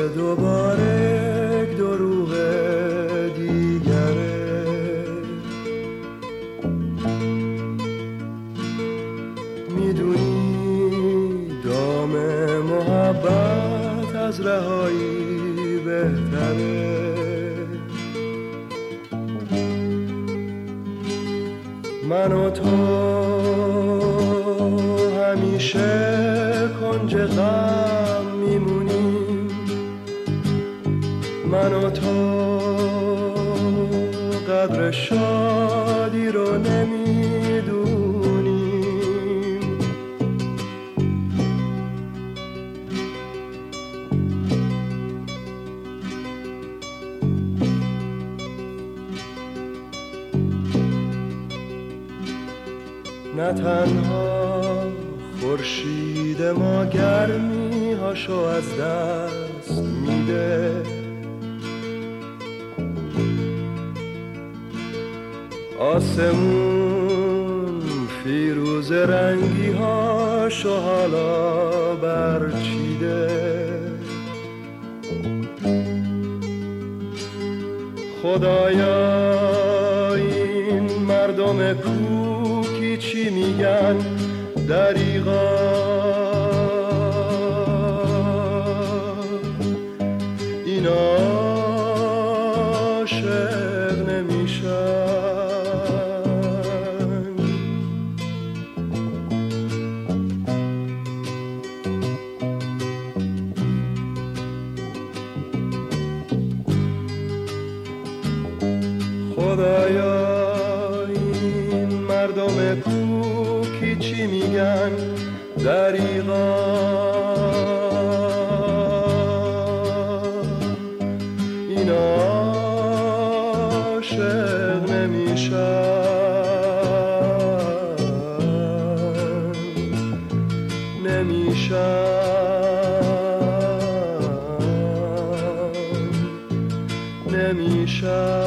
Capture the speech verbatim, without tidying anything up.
دوباره یک دروغ دیگره. میدونی دام محبت از رهایی بهتره. من و تو همیشه کنج غم میمونیم، من و تو قدر شادی رو نمیدونیم. نه تنها خورشید ما گرمی هاشو از دست میده، آسمون فیروز رنگی هاشو حالا برچیده. خدایا این مردم کوکی چی میگن دریغا، این عاشق نمیشن. خدایا این مردم کوکی چی میگن دریغا، این عاشق نمیشن، نمیشن، نمیشن.